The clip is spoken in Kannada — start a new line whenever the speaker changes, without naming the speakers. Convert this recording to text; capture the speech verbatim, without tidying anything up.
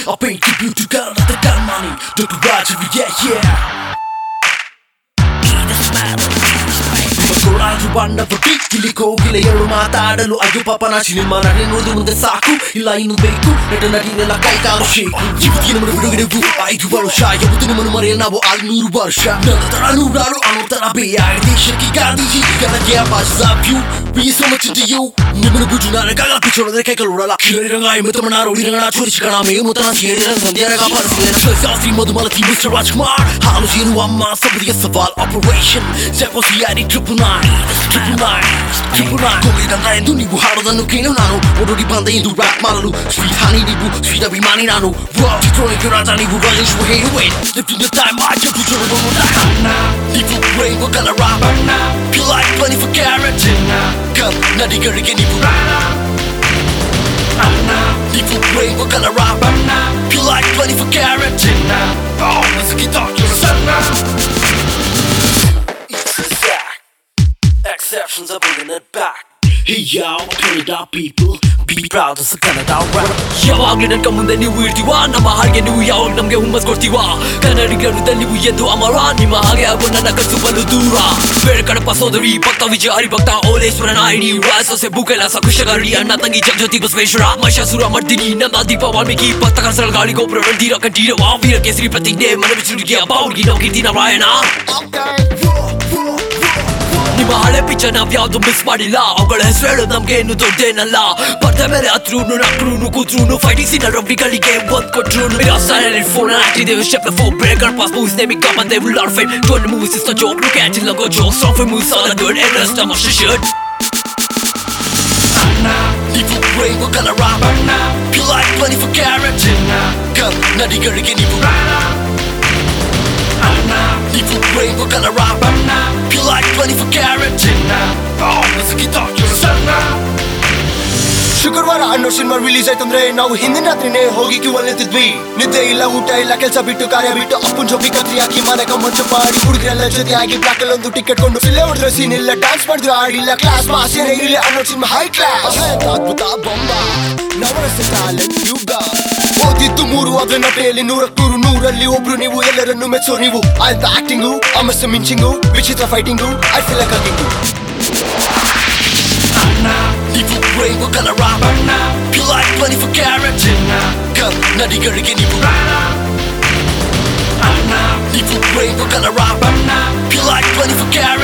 I'll paint you beautiful at the gun money. Doctor Roger, yeah, yeah. Eat the smell of Matoraru banda particularly kogile yaru maatadalu ayu papana cinema narinudu munde saku illa innu beku neta narinela kai kaalu shake jivitinu manu vidugidu aidu varusha yabutinu manu mariyana nabo alnuru varsha nadara nuralu anutara beya deshaki gandhiji gana gya love you be so much into you nimanu bujuna gaga pichona kai kalurala kiranga imatamana rodiranga chori chikana me mutana sierira sandiara ka parsena sasi madhumalati Mister Rajkumar halu jinu amma sabriya saval operation jakosi yari triple nine triple nine triple nine koida nai duni bu harodanu kinu nanu odori banda indu rap malalu sweet honey nibu sweet abhimani nanu wow Detroit raja nibu rajesh wo hey wait live in the time I just put your one down nibu brain wo gonna rap feel like twenty-four carat come nadi garige nibu nibu brain wo gonna rap feel like twenty-four carat oh let's get talk your son Exceptions are bringing it back. Hey y'all, Canada people, be proud as a Canada rap. ಯಾವಾಗ್ಲೂ ನನ್ ಕಮ್ಮುಂದೆ ನೀವು ಇರ್ತೀವ ನಮ್ಮ ಹಾಗೆ ನೀವು ಯಾವಾಗ ನಮ್ಗೆ ಹುಮ್ಮಸ್ ಕೊಡ್ತೀವ ಕನ್ನಡಿಗರು ನೀವು ಎದ್ದು ಅಮರ ನಿಮ್ಮ ಹಾಗೆ ಆಗೋ ನನ್ನ ಕನಸು ಬಲು ದೂರ ಬೇರೆ ಕಡಪ ಸೋದರಿ ಭಕ್ತ ವಿಜಯ ಹರಿಭಕ್ತ ಓಲೇಶ್ವರ ನಾಯಿನಿ ಸೊಸೆ ಭೂಕೈಲಾಸ ಕುಶಗಾರಿ ಅಣ್ಣ ತಂಗಿ ಜಗಜ್ಯೋತಿ ಬಸವೇಶ್ವರ ಮಹಿಷಾಸುರ ಮರ್ದಿನಿ ನನ್ನ ದೀಪ ವಾಲ್ಮೀಕಿ ಭಕ್ತ ಕನಸರ ಗಾಳಿ ಗೋಪುರ ರಣಧೀರ ಕಂಠೀರ ವೀರ ಕೇಸರಿ ಪ್ರತಿಜ್ಞೆ ಮನ ಬಿಚ್ಚುಡಿಗೆ ಅಪ್ಪ ಹುಡುಗಿ ನಾವು ಕೀರ್ತಿ ನಾರಾಯಣ ನಿಮ್ಮ ಹಳೆ ಪಿಕ್ಚರ್ ನಾವ್ ಯಾವ್ದು ಮಿಸ್ ಮಾಡಿಲ್ಲ ಅವುಗಳ ಹೆಸರು ಹೇಳೋದು ನಮ್ಗೆ ಏನು ದೊಡ್ಡೇನಲ್ಲ ಪರ್ದೆ ಮೇಲೆ ಹತ್ರೂನು ನಕ್ರೂನು ಕೂತ್ರುನು ಫೈಟಿಂಗ್ ಸೀನ್ ರಬ್ಬಿಗಳಿಗೆ ಒದ್ ಕೊಟ್ರುನು ಫೋನ್ ಹಾಕ್ತಿದ್ದೇವೆ step four breaker pass moves naming come and they will not fame twenty movies is the joke look at it like a joke strong for moves all the good and rest of my shit Nivu brain wo gonna rap feel like twenty-four carat come nadi garige nivu Nivu brain wo gonna rap feel like twenty-four carat oh let's get talk your son ಶುಕ್ರವಾರ ಅನ್ನೋ ಸಿನಿಮಾ ರಿಲೀಸ್ ಆಯ್ತಂದ್ರೆ ನಾವು ಹಿಂದಿನ ರಾತ್ರಿನೇ ಹೋಗಿ ಕ್ಯೂ ಅಲ್ಲಿ ನಿಂತಿದ್ವಿ ನಿದ್ದೆ ಇಲ್ಲ ಊಟ ಇಲ್ಲ ಕೆಲಸ ಬಿಟ್ಟು ಕಾರ್ಯ ಬಿಟ್ಟು ಅಪ್ಪನ್ ಜೊತೆ ಕತ್ರಿ ಹಾಕಿ ಮನೆಗ ಮಂಚ ಮಾಡಿ ಹುಡುಗರೆಲ್ಲ ಜೊತೆ ಆಗಿ ಬ್ಲಾಕ್ ಅಲ್ಲಿ ಒಂದು ಟಿಕೆಟ್ ಕೊಂಡು ಸಿಲೆ ಹೊಡೆದ್ರೆ ಸೀನ್ ಇಲ್ಲ ಡ್ಯಾನ್ಸ್ ಮಾಡಿದ್ರು ಆಡಿಲ್ಲ ಕ್ಲಾಸ್ ಮಾಸ್ ಏನೇ ಇರಲಿ ಅನ್ನೋ ಸಿನಿಮಾ ಹೈ ಕ್ಲಾಸ್ ಅದ್ಭುತ ಬೊಂಬ ನವರಸ ಟ್ಯಾಲೆಂಟ್ ಯುಗ ಓದಿದ್ದು ಮೂರು ಆದ್ರೆ ನಟೆಯಲ್ಲಿ ನೂರಕ್ಕೆ ನೂರು ನೂರಲ್ಲಿ ಒಬ್ರು ನೀವು ಎಲ್ಲರನ್ನು ಮೆಚ್ಚೋ ನೀವು ಆಯ್ತ ಆಕ್ಟಿಂಗು ಅಮಸ ಮಿಂಚಿಂಗು ವಿಚಿತ್ರ fighting I feel like hugging Nivu brain wo gonna rap feel like twenty-four carat come nadi garige nivu Nivu brain wo gonna rap feel like twenty-four carat